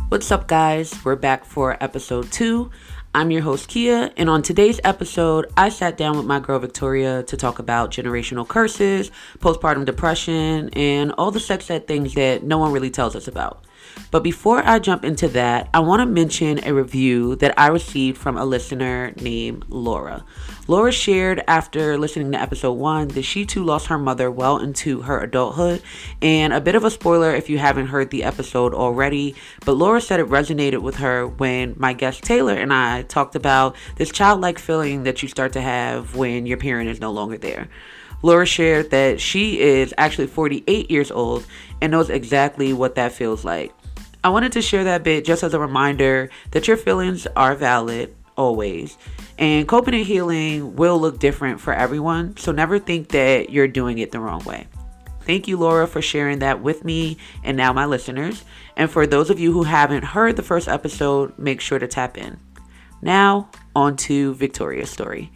What's up, guys? We're back for episode 2. I'm your host, Kia, and on today's episode, I sat down with my girl, Victoria, to talk about generational curses, postpartum depression, and all the sex ed things that no one really tells us about. But before I jump into that, I want to mention a review that I received from a listener named Laura. Laura shared after listening to episode 1 that she too lost her mother well into her adulthood. And a bit of a spoiler if you haven't heard the episode already, but Laura said it resonated with her when my guest Taylor and I talked about this childlike feeling that you start to have when your parent is no longer there. Laura shared that she is actually 48 years old and knows exactly what that feels like. I wanted to share that bit just as a reminder that your feelings are valid always, and coping and healing will look different for everyone, so never think that you're doing it the wrong way. Thank you, Laura, for sharing that with me and now my listeners. And for those of you who haven't heard the first episode, make sure to tap in. Now, on to Victoria's story.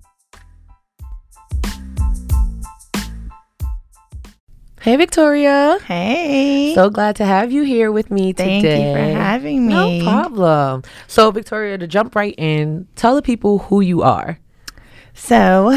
Hey, Victoria. Hey. So glad to have you here with me today. Thank you for having me. No problem. So, Victoria, to jump right in, tell the people who you are. So,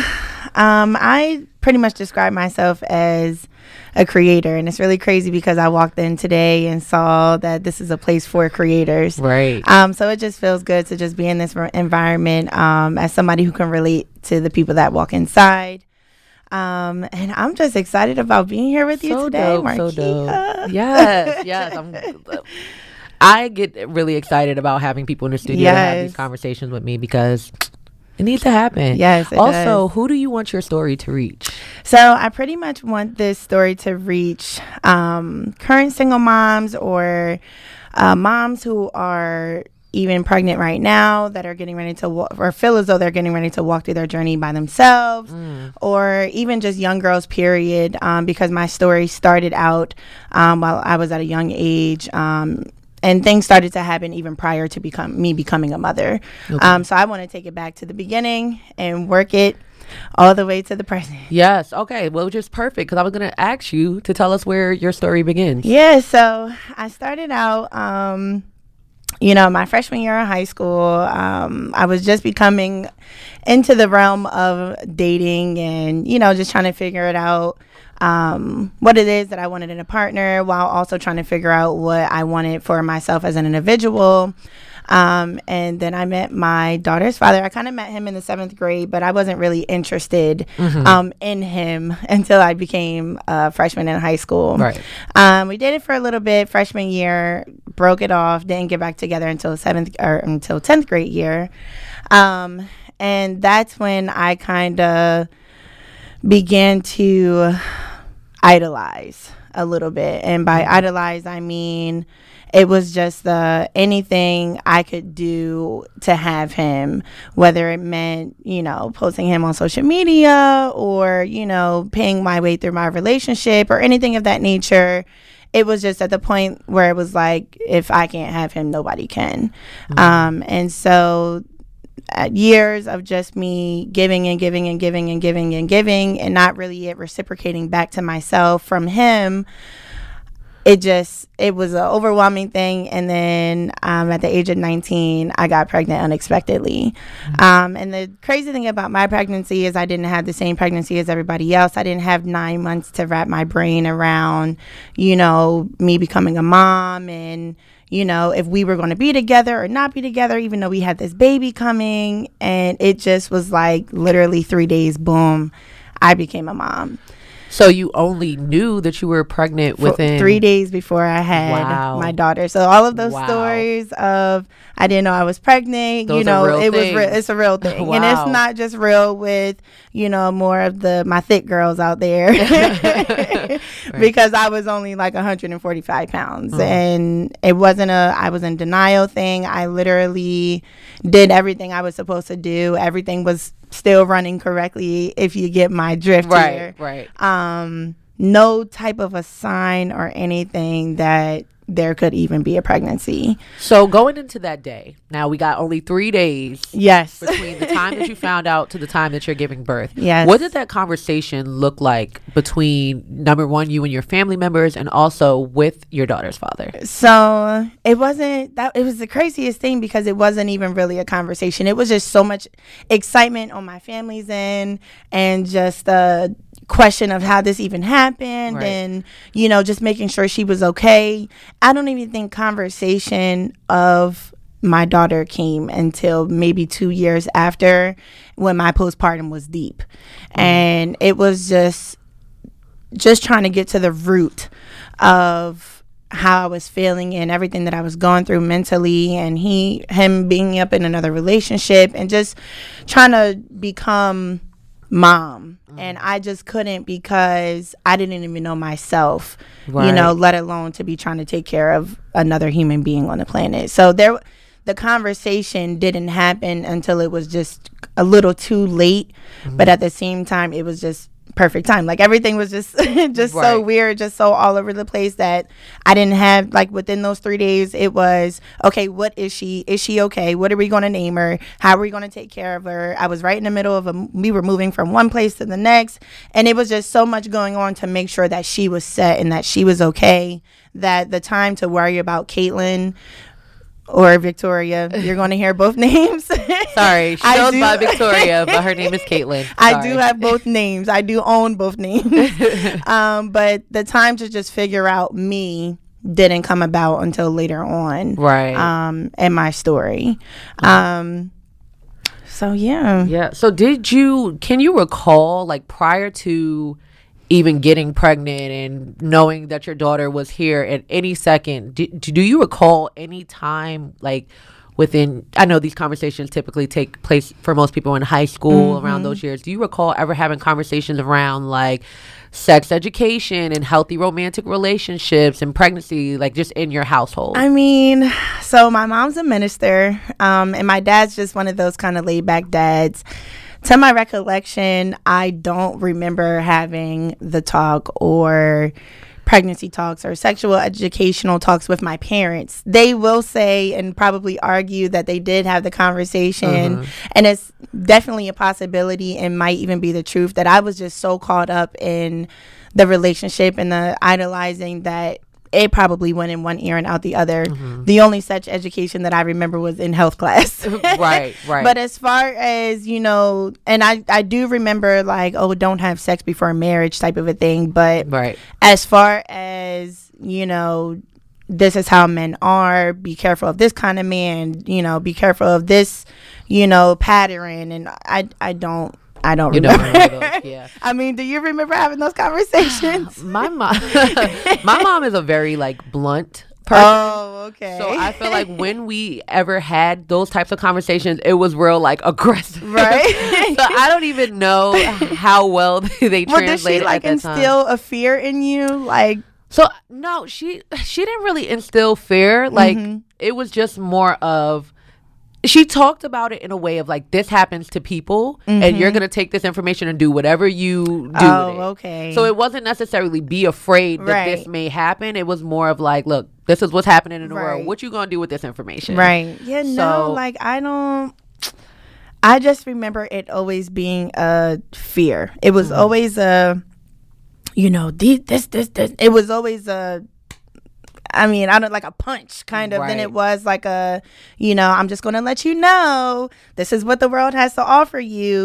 I pretty much describe myself as a creator, and it's really crazy because I walked in today and saw that this is a place for creators. Right. So it just feels good to just be in this environment as somebody who can relate to the people that walk inside. And I'm just excited about being here with you today, Marquia. So dope. Yes. I get really excited about having people in the studio to have these conversations with me because it needs to happen. Yes, it also, does. Who do you want your story to reach? So I pretty much want this story to reach current single moms or moms who are even pregnant right now that are getting ready to or feel as though they're getting ready to walk through their journey by themselves, or even just young girls, period, because my story started out while I was at a young age, and things started to happen even prior to me becoming a mother. Okay. So I want to take it back to the beginning and work it all the way to the present. Yes. Okay. Well, just perfect, because I was going to ask you to tell us where your story begins. Yeah. So I started out my freshman year in high school. I was just becoming into the realm of dating and, just trying to figure it out, what it is that I wanted in a partner, while also trying to figure out what I wanted for myself as an individual. And then I met my daughter's father. I kind of met him in the 7th grade, but I wasn't really interested in him until I became a freshman in high school. Right. We dated for a little bit freshman year, broke it off, didn't get back together until 10th grade year. And that's when I kind of began to idolize a little bit. And by idolize, I mean it was just anything I could do to have him, whether it meant, posting him on social media or, paying my way through my relationship or anything of that nature. It was just at the point where it was like, if I can't have him, nobody can. And so years of just me giving and giving and giving and giving and giving and not really yet reciprocating back to myself from him, it was an overwhelming thing. And then at the age of 19, I got pregnant unexpectedly. And the crazy thing about my pregnancy is I didn't have the same pregnancy as everybody else. I didn't have 9 months to wrap my brain around, me becoming a mom and, if we were going to be together or not be together, even though we had this baby coming. And it just was like literally 3 days, boom, I became a mom. So you only knew that you were pregnant within 3 days before I had my daughter. So all of those stories of I didn't know I was pregnant, those are real it things. was it's a real thing. Wow. And it's not just real with, more of my thick girls out there. Right. Because I was only like 145 pounds. And it wasn't I was in denial thing. I literally did everything I was supposed to do. Everything was still running correctly, if you get my drift here. Right. No type of a sign or anything that there could even be a pregnancy. So going into that day, now we got only 3 days. Yes. Between the time that you found out to the time that you're giving birth. Yes. What did that conversation look like between, number one, you and your family members, and also with your daughter's father? So it wasn't that, it was the craziest thing because it wasn't even really a conversation. It was just so much excitement on my family's end, and just the question of how this even happened, right. and just making sure she was okay. I don't even think conversation of my daughter came until maybe 2 years after, when my postpartum was deep. And it was just trying to get to the root of how I was feeling and everything that I was going through mentally, and him being up in another relationship, and just trying to become mom. And I just couldn't, because I didn't even know myself, right. Let alone to be trying to take care of another human being on the planet. So the conversation didn't happen until it was just a little too late. But at the same time, it was just perfect time. Like, everything was just right. So weird, just so all over the place, that I didn't have, like, within those 3 days, it was, okay, what is she okay? What are we going to name her? How are we going to take care of her? I was right in the middle of we were moving from one place to the next, and it was just so much going on to make sure that she was set and that she was okay, that the time to worry about Caitlin or Victoria, you're going to hear both names. Sorry, she goes by Victoria, but her name is Caitlin. I do have both names. I do own both names. But the time to just figure out me didn't come about until later on, right? In my story. So yeah. So can you recall, like, prior to even getting pregnant and knowing that your daughter was here at any second, do you recall any time, like, within, I know these conversations typically take place for most people in high school, around those years. Do you recall ever having conversations around, like, sex education and healthy romantic relationships and pregnancy, like, just in your household? I mean, so my mom's a minister, and my dad's just one of those kind of laid back dads. To my recollection, I don't remember having the talk, or pregnancy talks, or sexual educational talks with my parents. They will say and probably argue that they did have the conversation, and it's definitely a possibility, and might even be the truth, that I was just so caught up in the relationship and the idolizing that it probably went in one ear and out the other. The only such education that I remember was in health class. Right. But as far as, and I do remember, like, oh, don't have sex before marriage type of a thing. But as far as, this is how men are, be careful of this kind of man, be careful of this, pattern. And I don't remember. Yeah. I mean, do you remember having those conversations? My mom is a very, like, blunt person. Oh, okay. So I feel like when we ever had those types of conversations, it was real, like, aggressive. Right. So I don't even know how well they translated did she, like, at that time. instill a fear in you? Like, so no, she didn't really instill fear. Like, it was just more of, she talked about it in a way of, like, this happens to people, and you're going to take this information and do whatever you do with it. Okay. So it wasn't necessarily be afraid that this may happen. It was more of, like, look, this is what's happening in the world. What you going to do with this information? Right. Yeah, like, I just remember it always being a fear. It was always a, this. It was always a, I mean, I don't, like, a punch kind of. Then it was like a, I'm just going to let you know, this is what the world has to offer you.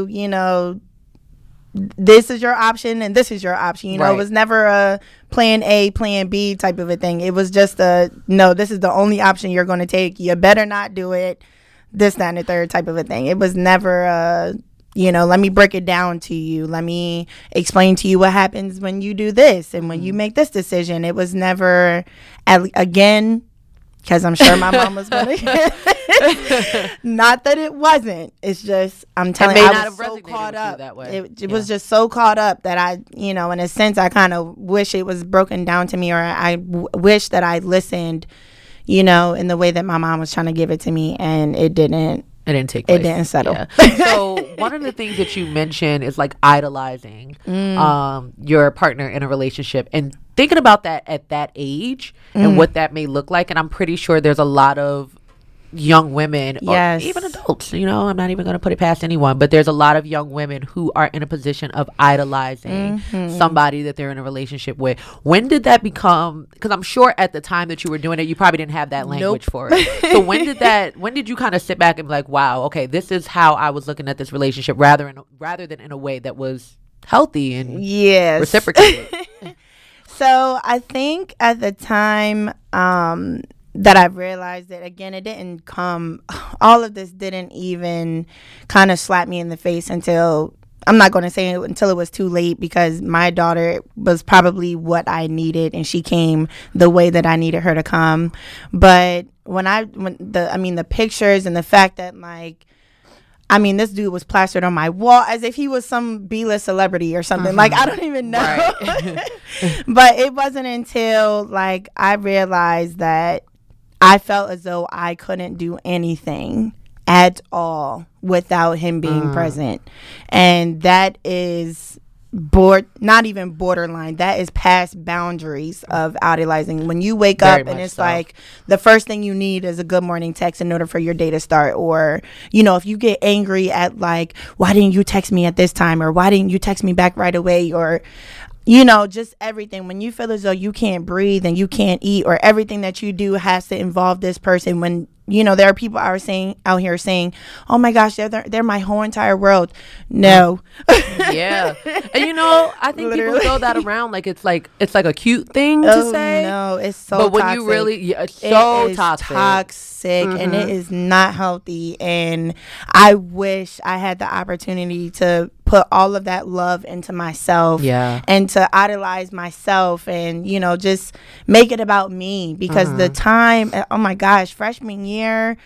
This is your option and this is your option. It was never a plan A, plan B type of a thing. It was just no, this is the only option you're going to take. You better not do it. This, that, and the third type of a thing. It was never let me break it down to you. Let me explain to you what happens when you do this and when you make this decision. It was never, again, because I'm sure my mom was going to. Not that it wasn't. It's just, I'm telling you, I was so caught up. That way. It was just so caught up that I, in a sense, I kind of wish it was broken down to me, or I wish that I listened, in the way that my mom was trying to give it to me, and it didn't It didn't take place. It didn't settle. Yeah. So one of the things that you mentioned is like idolizing your partner in a relationship and thinking about that at that age and what that may look like. And I'm pretty sure there's a lot of young women or even adults, you know, I'm not even going to put it past anyone, but there's a lot of young women who are in a position of idolizing somebody that they're in a relationship with. When did that become, because I'm sure at the time that you were doing it, you probably didn't have that language for it. So when did you kind of sit back and be like, wow, okay, this is how I was looking at this relationship rather than in a way that was healthy and reciprocated? So I think at the time, that I realized that, again, it didn't come, all of this didn't even kind of slap me in the face until, I'm not going to say until it was too late, because my daughter was probably what I needed and she came the way that I needed her to come. But the pictures and the fact that, like, I mean, this dude was plastered on my wall as if he was some B-list celebrity or something. Like, I don't even know. Right. But it wasn't until, like, I realized that I felt as though I couldn't do anything at all without him being present. And that is not even borderline. That is past boundaries of idolizing. When you wake up and it's like the first thing you need is a good morning text in order for your day to start. Or, you know, if you get angry at, like, why didn't you text me at this time? Or why didn't you text me back right away? Or, you know, just everything. When you feel as though you can't breathe and you can't eat, or everything that you do has to involve this person. When, you know, there are people out here saying, oh my gosh, they're my whole entire world. No. Yeah. And, you know, I think people throw that around like it's like a cute thing to say. No, it's so toxic. But when you really, it's so toxic. And it is not healthy. And I wish I had the opportunity to put all of that love into myself and to idolize myself and, you know, just make it about me, because the time, oh my gosh, freshman year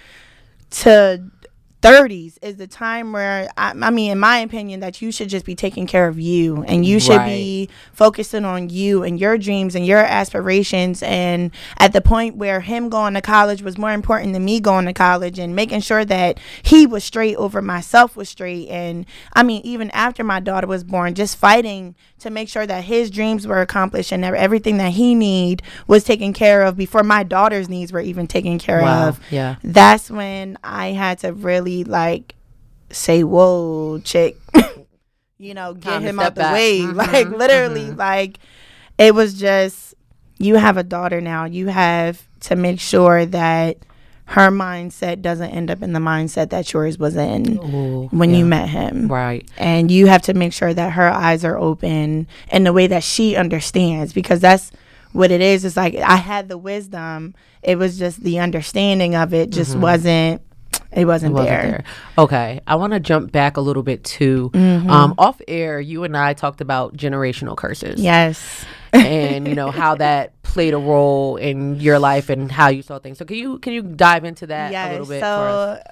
to 30s is the time where I mean, in my opinion, that you should just be taking care of you, and you should be focusing on you and your dreams and your aspirations. And at the point where him going to college was more important than me going to college, and making sure that he was straight over myself was straight. And I mean, even after my daughter was born, just fighting to make sure that his dreams were accomplished and that everything that he need was taken care of before my daughter's needs were even taken care of. Yeah. That's when I had to really, like, say, whoa, chick, you know, get him out the way. Like, literally, like, it was just, you have a daughter now. You have to make sure that her mindset doesn't end up in the mindset that yours was in when you met him. Right. And you have to make sure that her eyes are open in the way that she understands, because that's what it is. It's like, I had the wisdom. It was just the understanding of it just wasn't there. Okay. I want to jump back a little bit too. Off air, you and I talked about generational curses. Yes. And, you know, how that played a role in your life and how you saw things. So can you dive into that a little bit for us?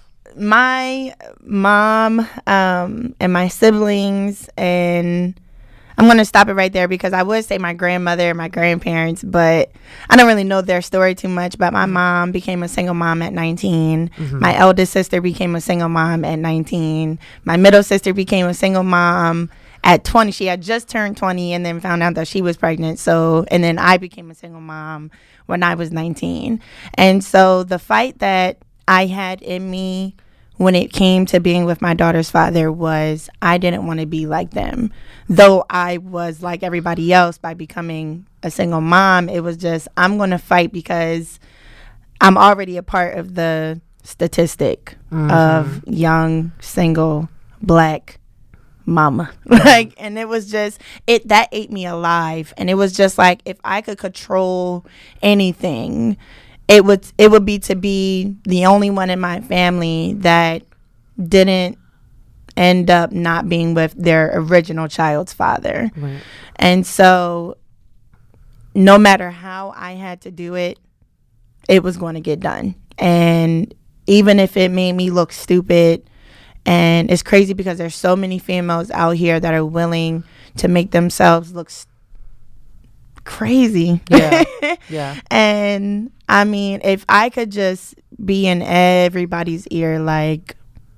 My mom and my siblings, and I'm going to stop it right there, because I would say my grandmother and my grandparents, but I don't really know their story too much. But my mom became a single mom at 19. My eldest sister became a single mom at 19. My middle sister became a single mom at 20. She had just turned 20 and then found out that she was pregnant. So, and then I became a single mom when I was 19. And so the fight that I had in me when it came to being with my daughter's father was, I didn't want to be like them. Though I was like everybody else by becoming a single mom, it was just, I'm going to fight because I'm already a part of the statistic of young, single, Black mama. Like, and it was just, that ate me alive. And it was just like, if I could control anything, it would be to be the only one in my family that didn't end up not being with their original child's father. Right. And so no matter how I had to do it, it was going to get done. And even if it made me look stupid, and it's crazy because there's so many females out here that are willing to make themselves look crazy. Yeah. Yeah. And I mean, if I could just be in everybody's ear, like,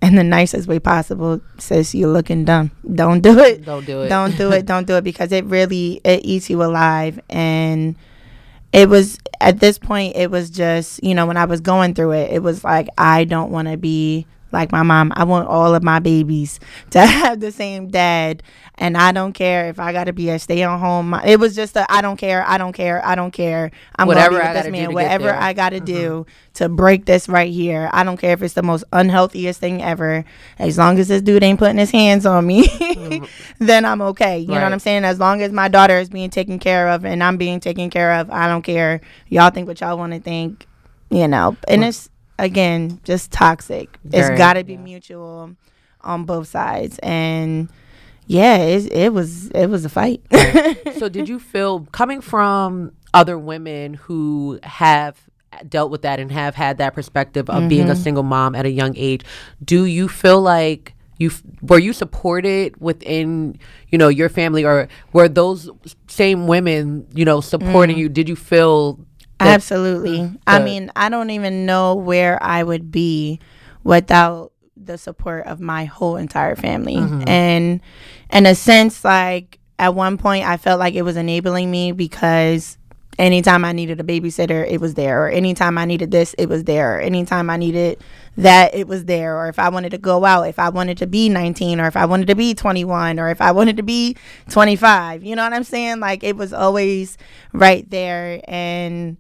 in the nicest way possible, sis, you're looking dumb. Don't do it. Don't do it. Don't do it. Don't do it, because it eats you alive. And it was, at this point, it was just, when I was going through it, it was like, I don't want to be like my mom. I want all of my babies to have the same dad. And I don't care if I got to be a stay-at-home. It was just I don't care. I'm going to be with this man. Whatever I got to do to break this right here. I don't care if it's the most unhealthiest thing ever. As long as this dude ain't putting his hands on me, then I'm okay. You know what I'm saying? As long as my daughter is being taken care of and I'm being taken care of, I don't care. Y'all think what y'all want to think, And it's, again, just toxic. It's got to be mutual on both sides. And yeah, it was a fight. So did you feel, coming from other women who have dealt with that and have had that perspective of being a single mom at a young age, do you feel like were you supported within, your family, or were those same women, supporting you? Did you feel Absolutely. I mean, I don't even know where I would be without the support of my whole entire family. And in a sense, like, at one point I felt like it was enabling me, because anytime I needed a babysitter, it was there. Or anytime I needed this, it was there. Or anytime I needed that, it was there. Or if I wanted to go out, if I wanted to be 19, or if I wanted to be 21, or if I wanted to be 25, you know what I'm saying? Like, it was always right there. And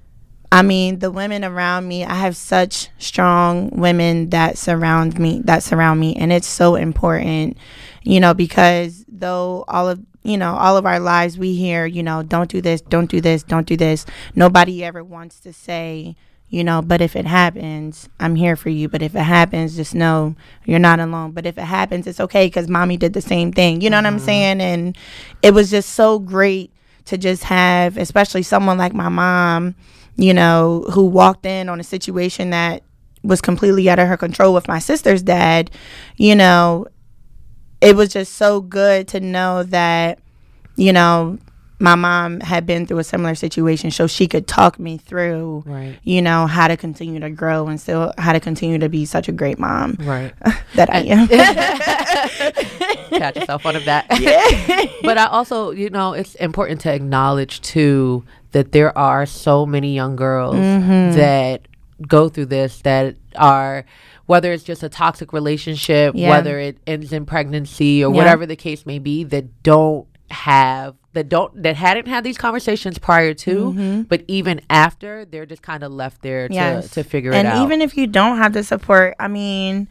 I mean, the women around me, I have such strong women that surround me, and it's so important, because though all of our lives we hear, don't do this, don't do this, don't do this. Nobody ever wants to say, but if it happens, I'm here for you. But if it happens, just know you're not alone. But if it happens, it's okay, because mommy did the same thing. You know what I'm saying? And it was just so great to just have, especially someone like my mom, who walked in on a situation that was completely out of her control with my sister's dad. It was just so good to know that, my mom had been through a similar situation, so she could talk me through, how to continue to grow and still how to continue to be such a great mom that I am. Pat yourself on the back. Yeah. But I also, it's important to acknowledge, too, that there are so many young girls that go through this, that are, whether it's just a toxic relationship, whether it ends in pregnancy, or whatever the case may be, that hadn't had these conversations prior to, but even after, they're just kind of left there to figure it out. And even if you don't have the support, I mean,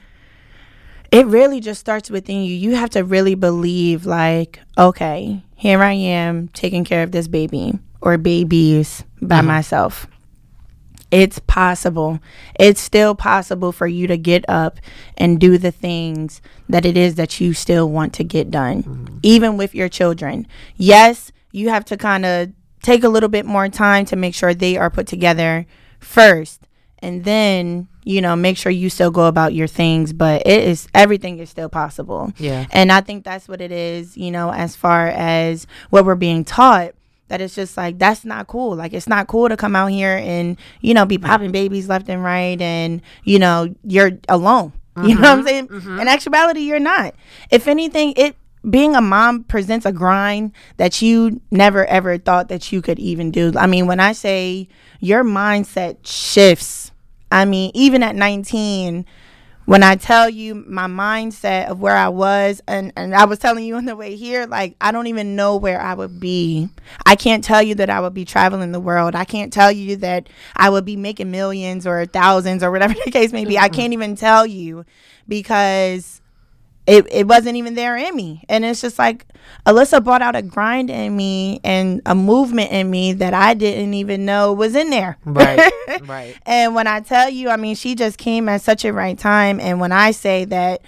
it really just starts within you. You have to really believe, like, okay, here I am taking care of this baby or babies by myself. It's possible. It's still possible for you to get up and do the things that it is that you still want to get done, even with your children. Yes, you have to kind of take a little bit more time to make sure they are put together first, and then, make sure you still go about your things. But everything is still possible. Yeah. And I think that's what it is, as far as what we're being taught. That it's just like, that's not cool. Like, it's not cool to come out here and, be popping babies left and right, and, you're alone. You know what I'm saying? In actuality, you're not. If anything, being a mom presents a grind that you never, ever thought that you could even do. I mean, when I say your mindset shifts, I mean, even at 19, when I tell you my mindset of where I was, and I was telling you on the way here, like, I don't even know where I would be. I can't tell you that I would be traveling the world. I can't tell you that I would be making millions or thousands or whatever the case may be. I can't even tell you, because it wasn't even there in me. And it's just like, Alyssa brought out a grind in me and a movement in me that I didn't even know was in there. Right. And when I tell you, I mean, she just came at such a right time. And when I say that,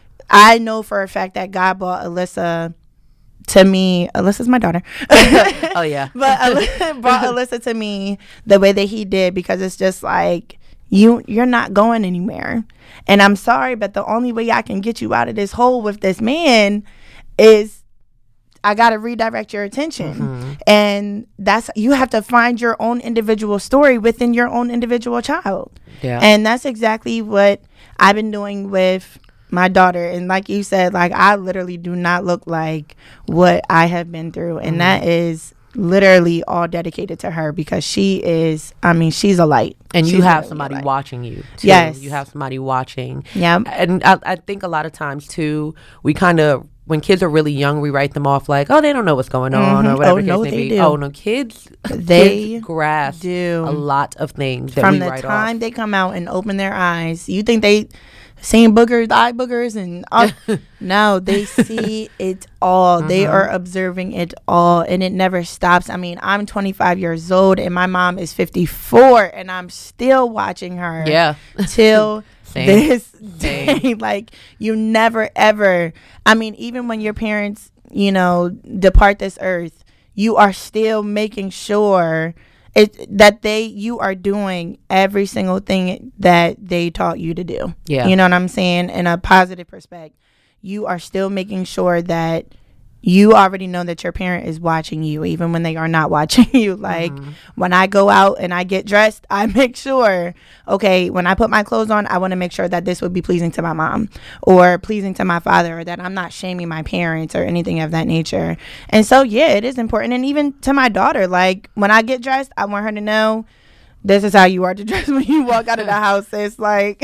I know for a fact that God brought Alyssa to me. Alyssa's my daughter. Oh, yeah. But brought Alyssa to me the way that he did, because it's just like, you're not going anywhere. And I'm sorry, but the only way I can get you out of this hole with this man is I gotta redirect your attention. And that's, you have to find your own individual story within your own individual child. Yeah. And that's exactly what I've been doing with my daughter. And like you said, like, I literally do not look like what I have been through. And that is literally all dedicated to her, because she is, I mean, she's a light. And She's you have literally somebody a light. watching you too. Yes. You have somebody watching. Yeah. And I think a lot of times too, we kind of, when kids are really young, we write them off like, oh, they don't know what's going on or whatever Oh, no, case may they be. do. Oh no, kids They grasp do. a lot of things that From we the write time off. they come out and open their eyes, you think they seen boogers, eye boogers, and no, they see it all. They are observing it all, and it never stops. I mean, I'm 25 years old, and my mom is 54, and I'm still watching her. Yeah. Till Same. this day. Like, you never ever. I mean, even when your parents, you know, depart this earth, you are still making sure that you are doing every single thing that they taught you to do. Yeah. You know what I'm saying? In a positive perspective, you are still making sure that you already know that your parent is watching you, even when they are not watching you. Like, when I go out and I get dressed, I make sure, okay, when I put my clothes on, I want to make sure that this would be pleasing to my mom or pleasing to my father, or that I'm not shaming my parents or anything of that nature. And so, yeah, it is important. And even to my daughter, like, when I get dressed, I want her to know, this is how you are to dress when you walk out of the house. It's like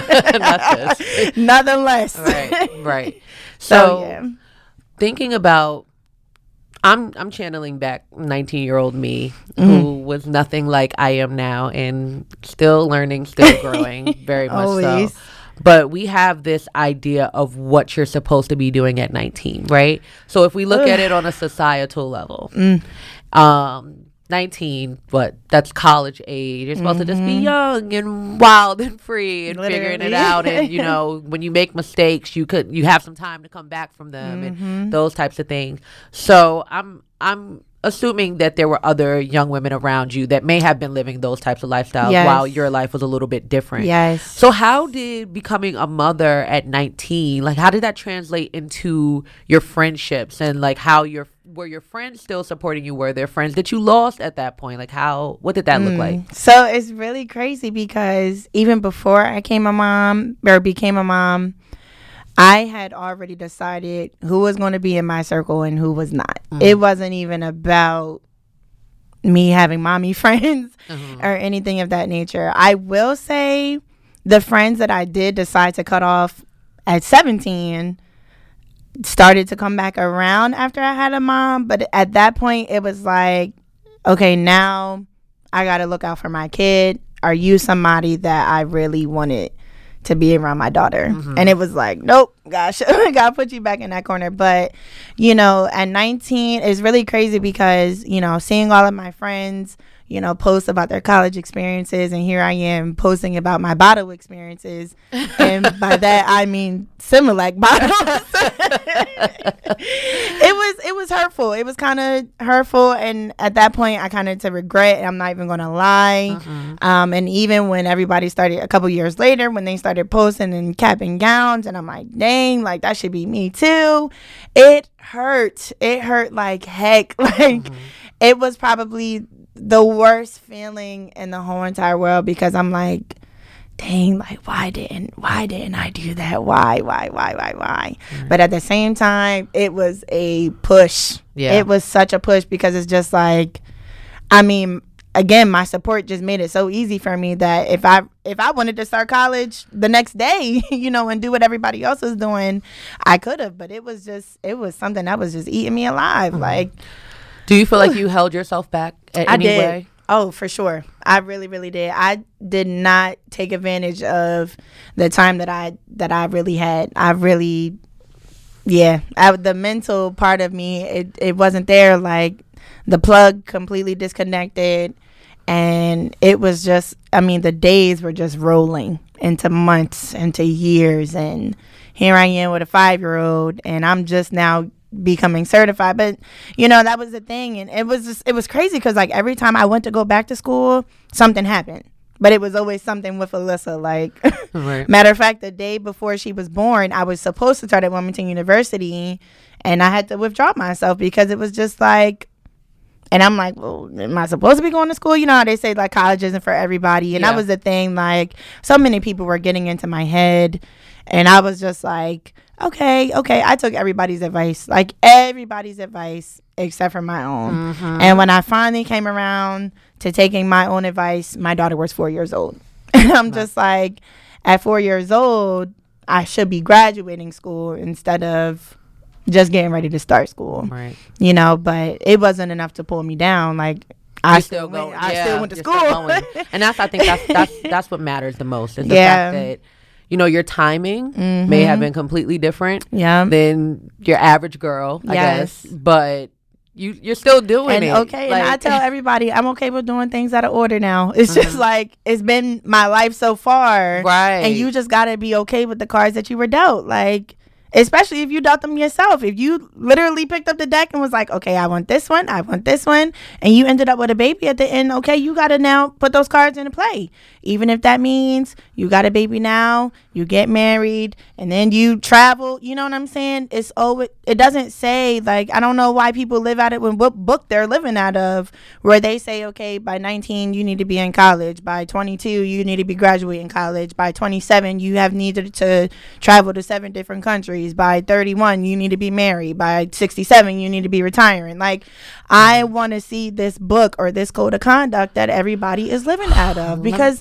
Not this. nothing less. Right. So, yeah. Thinking about, I'm channeling back 19-year-old me who was nothing like I am now, and still learning, still growing, very much Always. so. But we have this idea of what you're supposed to be doing at 19, right? So if we look at it on a societal level, 19, but that's college age. You're supposed to just be young and wild and free and figuring it Literally. out. And, you know, when you make mistakes, you have some time to come back from them and those types of things. So I'm assuming that there were other young women around you that may have been living those types of lifestyles Yes. while your life was a little bit different. Yes. So how did becoming a mother at 19, like, how did that translate into your friendships, and like were your friends still supporting you? Were there friends that you lost at that point? Like, what did that look like? So it's really crazy, because even before I became a mom, I had already decided who was going to be in my circle and who was not. It wasn't even about me having mommy friends or anything of that nature. I will say the friends that I did decide to cut off at 17 started to come back around after I had a mom. But at that point, it was like, okay, now I got to look out for my kid. Are you somebody that I really wanted to be around my daughter? And it was like, nope, gosh, I gotta put you back in that corner. But, you know, at 19 is really crazy, because, you know, seeing all of my friends, you know, post about their college experiences, and here I am posting about my bottle experiences, and by that I mean Similac bottles. It was hurtful. It was kind of hurtful, and at that point I kind of to regret. I'm not even gonna lie. And even when everybody started a couple years later, when they started posting in cap and gowns, and I'm like, dang, like, that should be me too. It hurt. It hurt like heck. Like, it was probably the worst feeling in the whole entire world, because I'm like, dang, like, why didn't I do that? Why? But at the same time, it was a push. Yeah. It was such a push, because it's just like, I mean, again, my support just made it so easy for me that if I wanted to start college the next day, you know, and do what everybody else was doing, I could have. But it was something that was just eating me alive. Like, Do you feel like you held yourself back at any way? Oh, for sure. I really, really did. I did not take advantage of the time that I really had. I really, the mental part of me, it wasn't there. Like, the plug completely disconnected, and it was just, I mean, the days were just rolling into months, into years, and here I am with a 5-year-old, and I'm just now becoming certified. But, you know, that was the thing, and it was crazy, because like every time I went to go back to school, something happened. but it was always something with Alyssa. Like, Right. matter of fact, the day before she was born, I was supposed to start at Wilmington University, and I had to withdraw myself because it was just like, and I'm like, well, am I supposed to be going to school? You know how they say like college isn't for everybody, and that was the thing. Like, so many people were getting into my head, and I was just like, okay. I took everybody's advice, except for my own. And when I finally came around to taking my own advice, my daughter was 4 years old. And I'm just like, at 4 years old, I should be graduating school instead of just getting ready to start school. Right. You know, but it wasn't enough to pull me down. Like, I still going. went to You're school. still going. And I think that's what matters the most is the fact that, you know, your timing may have been completely different than your average girl, I guess. But you're still doing it. Okay, like, and I tell everybody I'm okay with doing things out of order now. It's just like, it's been my life so far. Right. And you just got to be okay with the cards that you were dealt. Like, especially if you dealt them yourself. If you literally picked up the deck and was like, okay, I want this one, and you ended up with a baby at the end, okay, you got to now put those cards into play. Even if that means you got a baby now, you get married, and then you travel, you know what I'm saying? It's always, it doesn't say, like, I don't know why people live out it when what book they're living out of, where they say, okay, by 19, you need to be in college. By 22, you need to be graduating college. By 27, you have needed to travel to 7 different countries. By 31, you need to be married. By 67, you need to be retiring. Like, I want to see this book or this code of conduct that everybody is living out of, because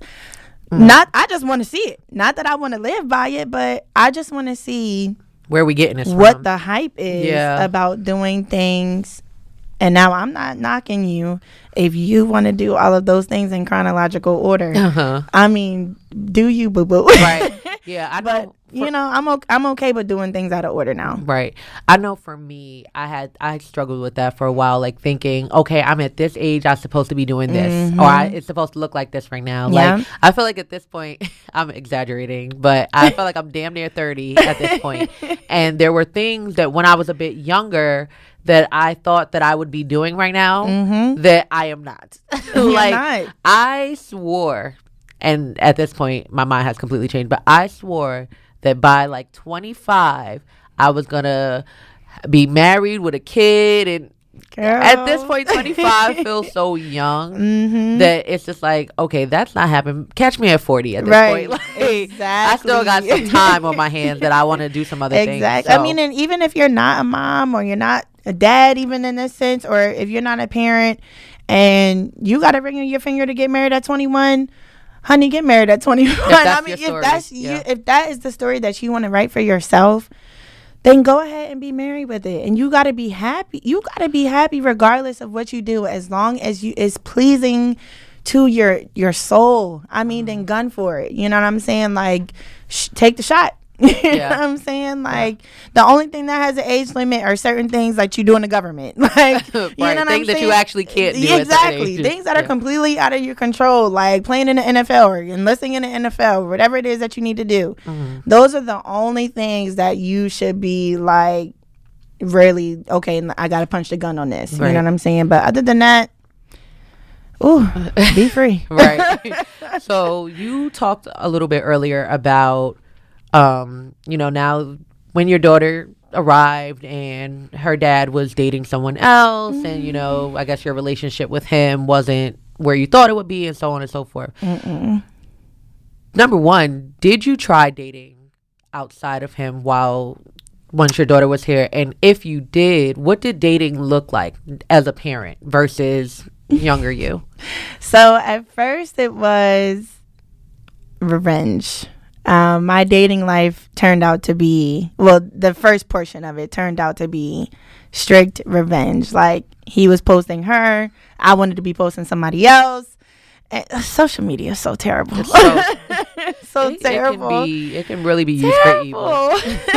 I just want to see it. Not that I want to live by it, but I just want to see where we getting this what from. the hype is about doing things. And now I'm not knocking you if you want to do all of those things in chronological order. I mean, do you, boo boo? Right. Yeah, I know. But you know, I'm okay with doing things out of order now. Right. I know for me, I struggled with that for a while, like thinking, okay, I'm at this age, I'm supposed to be doing this, or it's supposed to look like this right now. Yeah. Like, I feel like at this point, I'm exaggerating, but I feel like I'm damn near 30 at this point. And there were things that when I was a bit younger that I thought that I would be doing right now that I am not. Like, I swore, and at this point, my mind has completely changed, but I swore that by like 25, I was going to be married with a kid. And at this point, 25 feels so young that it's just like, okay, that's not happening. Catch me at 40 at this point. Like, exactly. I still got some time on my hands that I want to do some other things. Exactly. I mean, and even if you're not a mom or you're not a dad, even in this sense, or if you're not a parent and you got a ring on your finger to get married at 21, honey, get married at 21. I mean, if that is the story that you want to write for yourself, then go ahead and be married with it. And you got to be happy. You got to be happy regardless of what you do, as long as you is pleasing to your soul. I mean, then gun for it. You know what I'm saying? Like, take the shot. You know what I'm saying? Like, the only thing that has an age limit are certain things like you do in the government. Like, you know what things that you actually can't do. Exactly. Things that are completely out of your control, like playing in the NFL or enlisting in the NFL, whatever it is that you need to do. Those are the only things that you should be like, really, okay, I got to punch the gun on this. You know what I'm saying? But other than that, ooh, be free. Right. So you talked a little bit earlier about, you know, now when your daughter arrived and her dad was dating someone else and, you know, I guess your relationship with him wasn't where you thought it would be and so on and so forth. Number one, did you try dating outside of him once your daughter was here? And if you did, what did dating look like as a parent versus younger you? So at first it was revenge. My dating life turned out to be, well, the first portion of it turned out to be strict revenge. Like, he was posting her, I wanted to be posting somebody else. And social media is so terrible. So terrible. It can really be used for evil.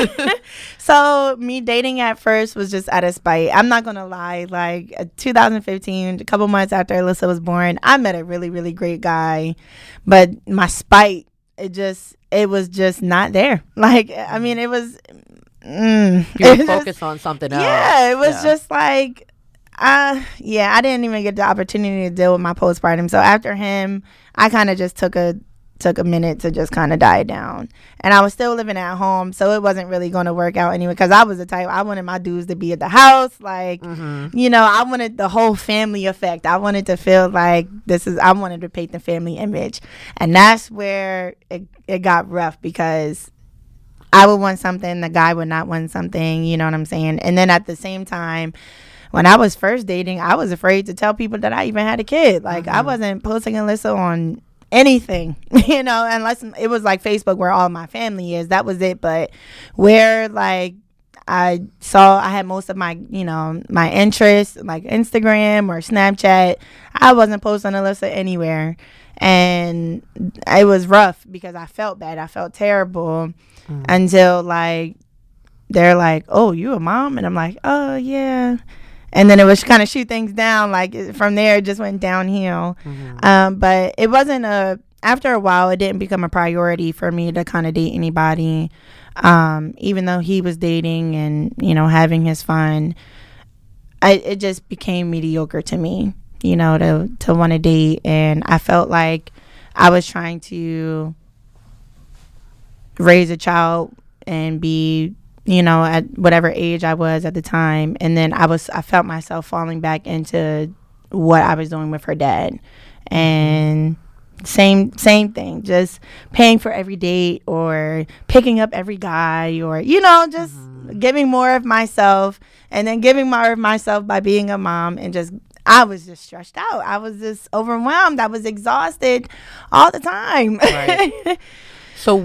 So me dating at first was just out of spite. I'm not gonna lie. Like, 2015, a couple months after Alyssa was born, I met a really, really great guy, but my spite, it was just not there. Like, I mean, it was you were focused on something else. Yeah, it was just like, Yeah, I didn't even get the opportunity to deal with my postpartum. So after him, I kind of just took a minute to just kind of die down. And I was still living at home, so it wasn't really going to work out anyway, because I was the type, I wanted my dudes to be at the house. Like, you know, I wanted the whole family effect. I wanted to feel like I wanted to paint the family image. And that's where it got rough, because I would want something, the guy would not want something, you know what I'm saying? And then at the same time, when I was first dating, I was afraid to tell people that I even had a kid. Like, I wasn't posting Alyssa on anything, you know, unless it was like Facebook where all my family is. That was it. But where, like, I had most of my, you know, my interests, like Instagram or Snapchat, I wasn't posting Alyssa anywhere. And it was rough because I felt bad. I felt terrible until, like, they're like, oh, you a mom? And I'm like, oh, yeah. And then it was kind of shoot things down. Like, from there, it just went downhill. But it wasn't after a while, it didn't become a priority for me to kind of date anybody. Even though he was dating and, you know, having his fun, it just became mediocre to me, you know, to want to date. And I felt like I was trying to raise a child and be, you know, at whatever age I was at the time. And then I felt myself falling back into what I was doing with her dad. And same thing, just paying for every date or picking up every guy, or, you know, just giving more of myself, and then giving more of myself by being a mom. And just, I was just stressed out. I was just overwhelmed. I was exhausted all the time. Right. So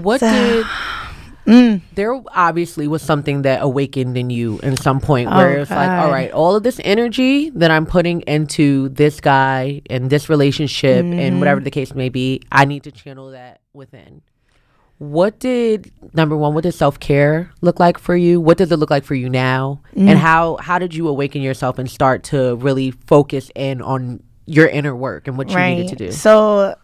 there obviously was something that awakened in you in some point where it's like, all right, all of this energy that I'm putting into this guy and this relationship and whatever the case may be, I need to channel that within. Number one, what did self-care look like for you? What does it look like for you now? And how did you awaken yourself and start to really focus in on your inner work and what you needed to do? So,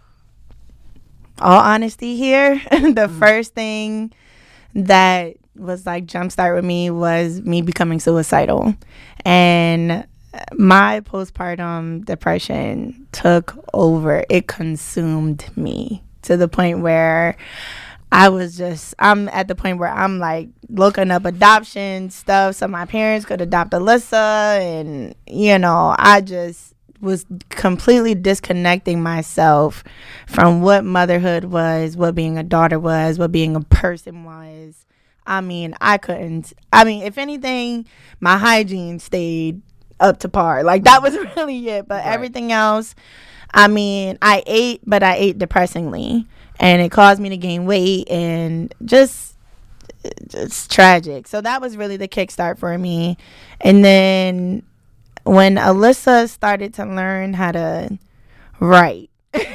all honesty here, the first thing that was like jumpstart with me was me becoming suicidal. And my postpartum depression took over. It consumed me to the point where I'm at the point where I'm like looking up adoption stuff so my parents could adopt Alyssa. And, you know, I just was completely disconnecting myself from what motherhood was, what being a daughter was, what being a person was. I mean, if anything, my hygiene stayed up to par. Like, that was really it. But everything else, I mean, I ate, but I ate depressingly. And it caused me to gain weight, and just, it's tragic. So that was really the kickstart for me. And then when Alyssa started to learn how to write,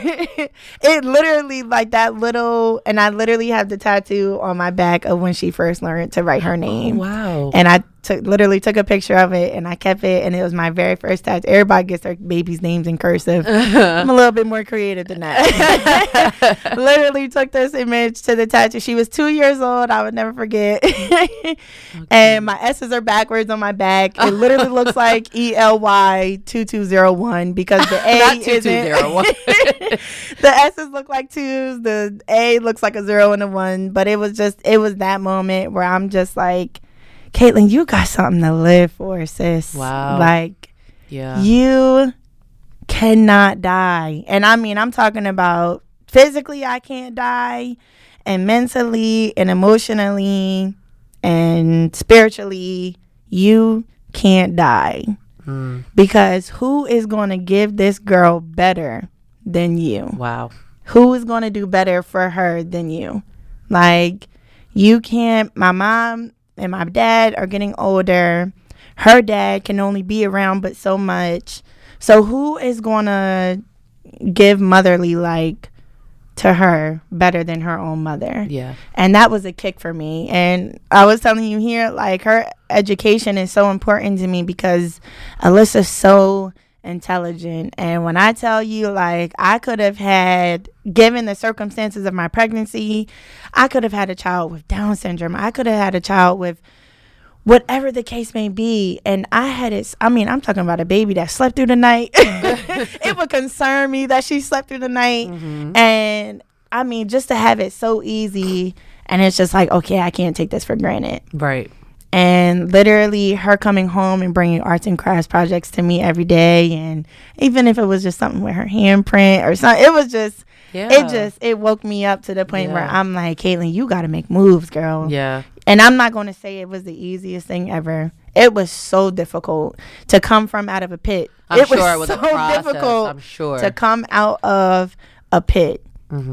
it literally, like, that little, and I literally have the tattoo on my back of when she first learned to write her name. Oh, wow. And I literally took a picture of it, and I kept it, and it was my very first tattoo. Everybody gets their baby's names in cursive. I'm a little bit more creative than that. Literally took this image to the tattoo. She was 2 years old. I would never forget. Okay. And my S's are backwards on my back. It literally looks like ELY 2201 because the A Not isn't. 2201. The S's look like twos. The A looks like a 0 and a 1. But it was that moment where I'm just like, Caitlin, you got something to live for, sis. Wow. Like, yeah, you cannot die. And I mean, I'm talking about physically I can't die, and mentally and emotionally and spiritually, you can't die. Because who is going to give this girl better than you? Wow. Who is going to do better for her than you? Like, you can't. My mom and my dad are getting older. Her dad can only be around but so much. So who is going to give motherly like to her better than her own mother? Yeah. And that was a kick for me. And I was telling you here, like, her education is so important to me because Alyssa's so intelligent. And when I tell you, like, I could have had, given the circumstances of my pregnancy, I could have had a child with Down syndrome. I could have had a child with whatever the case may be. And I had it, I mean, I'm talking about a baby that slept through the night. It would concern me that she slept through the night. And I mean, just to have it so easy, and it's just like, okay, I can't take this for granted. Right. And literally her coming home and bringing arts and crafts projects to me every day. And even if it was just something with her handprint or something, it was just, it woke me up to the point where I'm like, Caitlin, you got to make moves, girl. Yeah. And I'm not going to say it was the easiest thing ever. It was so difficult to come from out of a pit. I'm sure it was so a process. Difficult I'm sure. To come out of a pit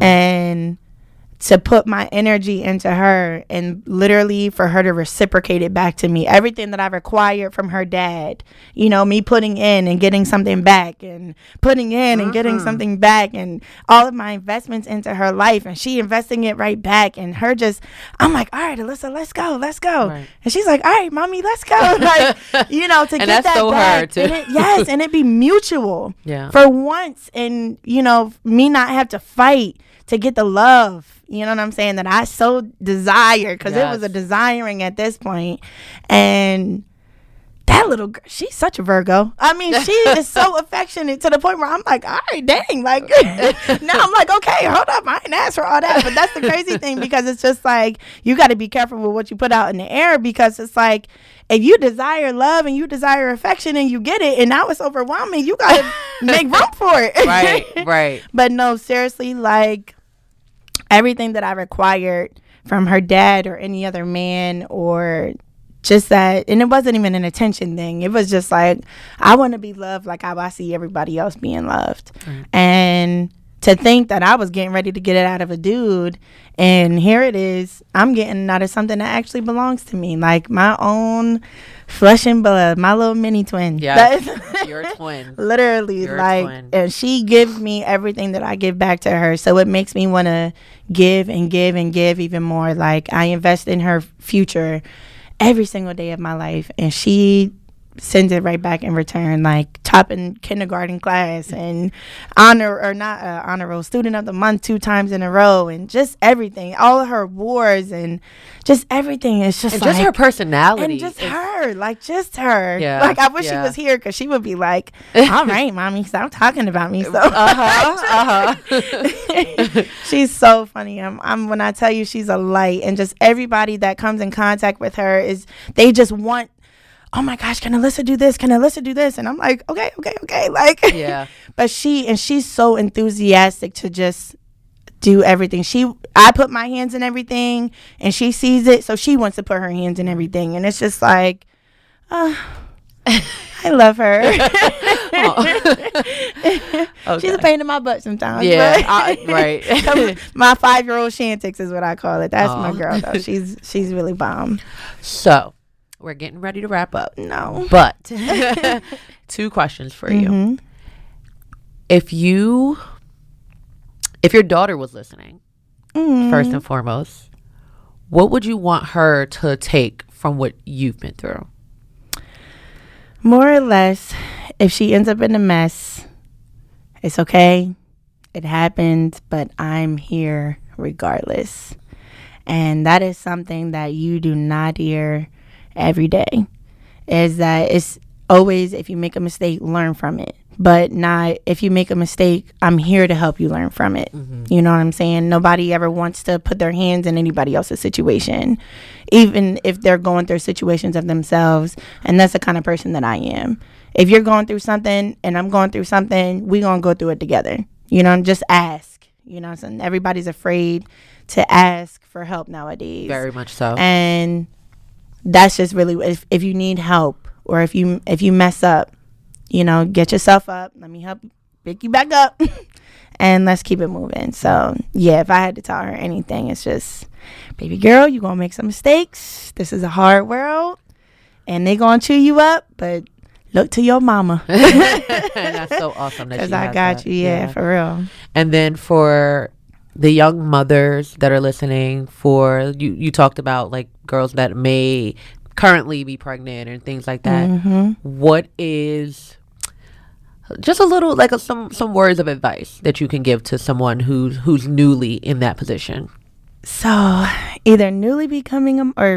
and to put my energy into her, and literally for her to reciprocate it back to me. Everything that I required from her dad, you know, me putting in and getting something back, and putting in and getting something back, and all of my investments into her life, and she investing it right back, and her just, I'm like, all right, Alyssa, let's go. Right. And she's like, all right, mommy, let's go. Like, you know, to get that so back. Her too. And it be mutual. Yeah. For once, and, you know, me not have to fight to get the love, you know what I'm saying, that I so desire, because it was a desiring at this point. And that little girl, she's such a Virgo. I mean, she is so affectionate to the point where I'm like, all right, dang. Like, now I'm like, okay, hold up. I ain't asked for all that. But that's the crazy thing, because it's just like, you got to be careful with what you put out in the air, because it's like, if you desire love and you desire affection and you get it and now it's overwhelming, you got to make room for it. Right. But no, seriously, like, everything that I required from her dad or any other man, or just that, and it wasn't even an attention thing. It was just like, I want to be loved like how I see everybody else being loved. And to think that I was getting ready to get it out of a dude, and here it is, I'm getting out of something that actually belongs to me, like my own flesh and blood, my little mini twin. Yeah, you're a twin. Literally, you're like, a twin. And she gives me everything that I give back to her, so it makes me want to give and give and give even more. Like, I invest in her future every single day of my life, and she sends it right back in return, like topping kindergarten class and honor roll, student of the month 2 times in a row, and just everything, all of her awards, and just everything. It's just, and like, just her personality, and just her. Yeah, like, I wish she was here, because she would be like, all right, mommy, stop talking about me. So she's so funny. I'm when I tell you, she's a light, and just everybody that comes in contact with her they just want, oh my gosh, can Alyssa do this? Can Alyssa do this? And I'm like, okay. Like, yeah. But she's so enthusiastic to just do everything. I put my hands in everything, and she sees it, so she wants to put her hands in everything. And it's just like, I love her. Okay. She's a pain in my butt sometimes. Yeah, right. My 5-year-old Shantix is what I call it. That's my girl, though. She's really bomb. So, we're getting ready to wrap up. No. But 2 questions for you. If your daughter was listening, first and foremost, what would you want her to take from what you've been through? More or less, if she ends up in a mess, it's okay. It happened, but I'm here regardless. And that is something that you do not hear every day, is that it's always, if you make a mistake, learn from it, but not, if you make a mistake, I'm here to help you learn from it. You know what I'm saying? Nobody ever wants to put their hands in anybody else's situation, even if they're going through situations of themselves. And that's the kind of person that I am. If you're going through something and I'm going through something, we're going to go through it together. You know, just ask. You know, so everybody's afraid to ask for help nowadays. Very much so. And that's just really, if you need help, or if you mess up, you know, get yourself up. Let me help pick you back up, and let's keep it moving. So yeah, if I had to tell her anything, it's just, baby girl, you're gonna make some mistakes. This is a hard world, and they gonna chew you up, but look to your mama. That's so awesome. Because I got you. Yeah, for real. And then for the young mothers that are listening, for you talked about like girls that may currently be pregnant and things like that. What is just a little, like, some words of advice that you can give to someone who's newly in that position? So either newly becoming or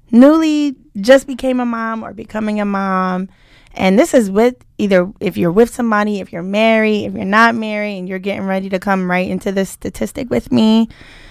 newly just became a mom or becoming a mom, and this is with either if you're with somebody, if you're married, if you're not married, and you're getting ready to come right into this statistic with me,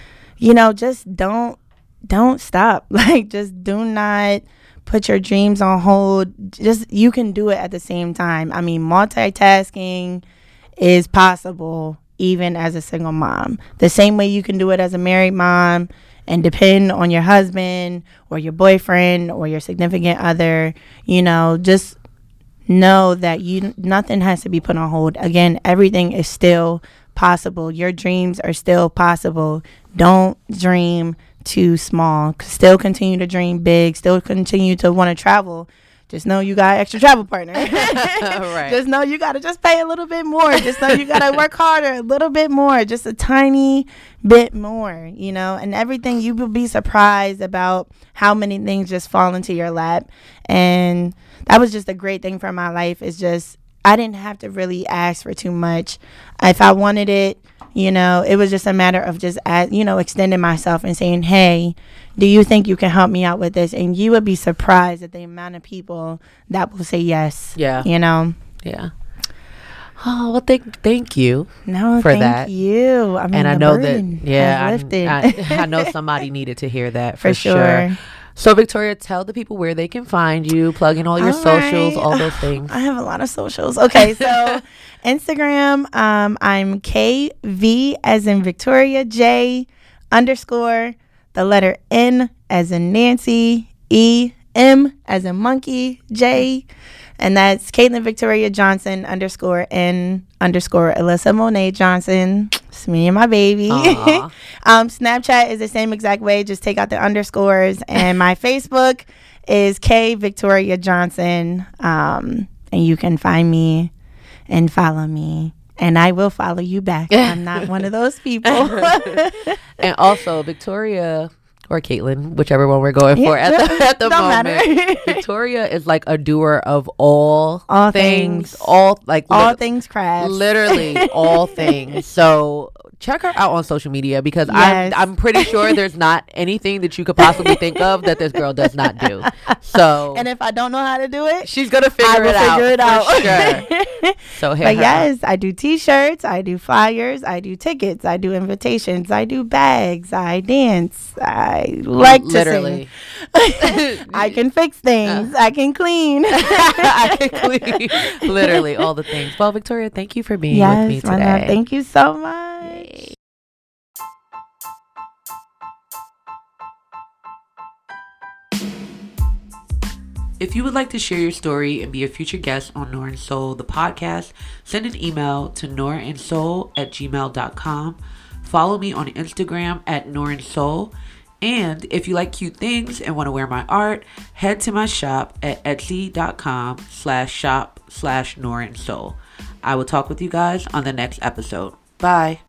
just don't stop. Like, just do not put your dreams on hold. Just, you can do it at the same time. I mean, multitasking is possible even as a single mom. The same way you can do it as a married mom and depend on your husband or your boyfriend or your significant other. Just know that nothing has to be put on hold. Again, everything is still possible. Your dreams are still possible. Don't dream too small. Still continue to dream big. Still continue to want to travel. Just know you got an extra travel partner. Right. Just know you got to just pay a little bit more. Just know you got to work harder a little bit more. Just a tiny bit more, and everything. You will be surprised about how many things just fall into your lap. And that was just a great thing for my life. It's just, I didn't have to really ask for too much. If I wanted it, it was just a matter of just, extending myself and saying, hey, do you think you can help me out with this? And you would be surprised at the amount of people that will say yes. Yeah. Yeah. Oh, well, thank you for thank that. you. I mean, and I the know burden that, has lifted. I know somebody needed to hear that for sure. So, Victoria, tell the people where they can find you, plug in all your socials, all those things. I have a lot of socials. Okay, so Instagram, I'm KV as in Victoria, J _ the letter N as in Nancy, EM as in monkey, J. And that's Caitlin Victoria Johnson _ N _ Alyssa Monet Johnson. It's me and my baby. Snapchat is the same exact way. Just take out the underscores. And my Facebook is K Victoria Johnson. And you can find me and follow me. And I will follow you back. I'm not one of those people. And also, Victoria or Caitlin, whichever one we're going for at the moment. Victoria is like a doer of all things. All things craft. Literally all things. So check her out on social media because I'm pretty sure there's not anything that you could possibly think of that this girl does not do. So, and if I don't know how to do it, she's gonna figure it out. For sure. So but yes, I do t-shirts, I do flyers, I do tickets, I do invitations, I do bags, I dance, I like to sing. I can fix things. I can clean. I can clean. Literally all the things. Well, Victoria, thank you for being with me today. Love, thank you so much. If you would like to share your story and be a future guest on Nor and Soul, the podcast, send an email to noransoul@gmail.com. Follow me on Instagram at Nor and Soul. And if you like cute things and want to wear my art, head to my shop at etsy.com/shop/Nor and Soul. I will talk with you guys on the next episode. Bye.